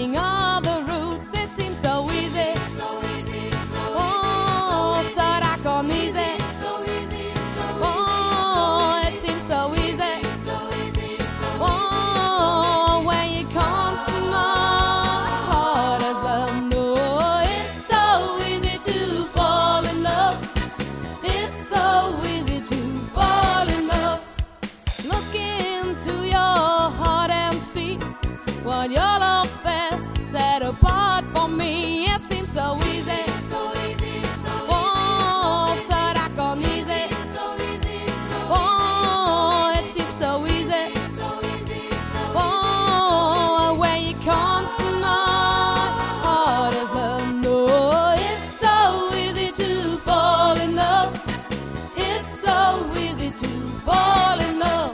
climbing all the routes. It seems so easy. Oh, 사라건 easy. Oh, it seems so easy. Oh, when you come to my heart as love. No, it's so easy to fall in love. It's so easy to fall in love. Look into your heart and see what your love has set apart for me. It seems so easy. Oh, 사라건 easy. Oh, it seems so easy. Oh, when you come to my heart as love. No, it's so easy to fall in love. It's so easy to fall in love.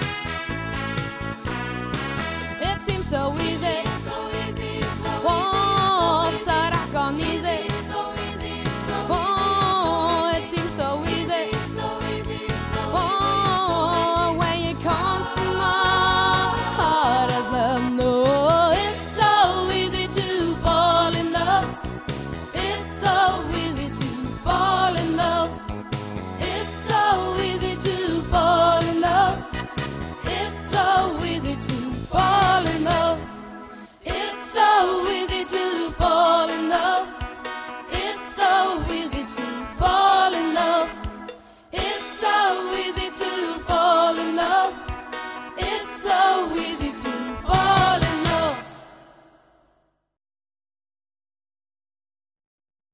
It seems so easy. Oh,